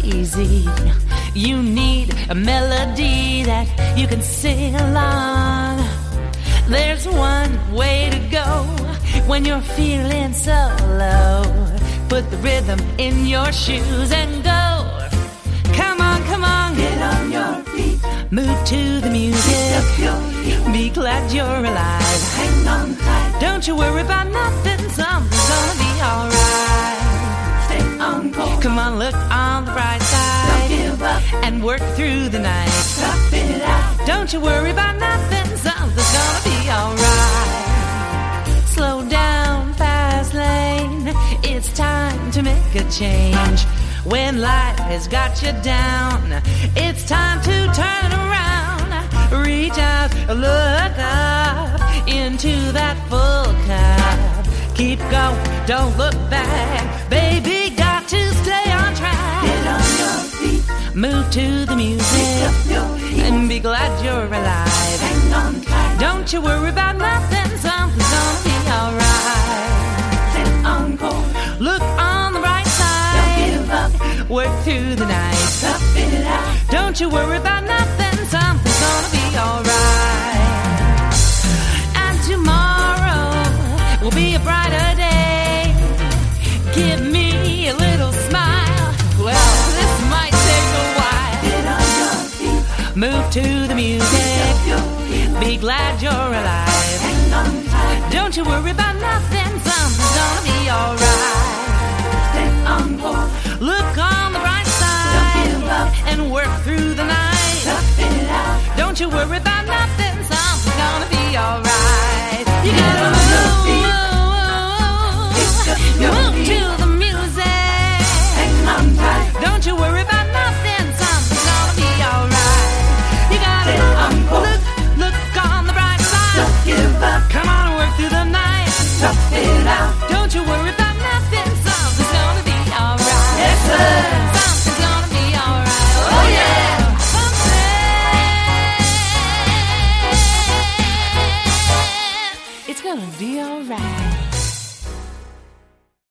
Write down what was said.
crazy. You need a melody that you can sing along. There's one way to go when you're feeling so low. Put the rhythm in your shoes and go. Come on, come on, Get on your feet. move to the music. Up your heels. Be glad you're alive. Hang on tight. Don't you worry about nothing, something's gonna be alright. Stay on course. Come on, look on the bright Don't side give up. and work through the night. Tough it out. Don't you worry about nothing, something's gonna be alright. Slow down, fast lane, it's time to make a change. When life has got you down, it's time to turn it around. Reach out, look up into that full cup. Keep going, don't look back. Baby, got to stay on track. Get on your feet. Move to the music Up your heels. and be glad you're alive. Hang on tight. Don't you worry about nothing, something's gonna be alright. Stay on course. Look on the bright Don't side, give up. work through the night. Tough it out. Don't you worry about nothing, something's gonna be alright. And tomorrow will be a brighter day. Give me a little smile. Well, this might take a while. Get on your feet. Move to the music, Up your heels. be glad you're alive. Hang on tight. Don't you worry about nothing, something's gonna be alright. Stay on course. Look on the bright Don't side give up. and work through the night. Tough it out. Don't you worry about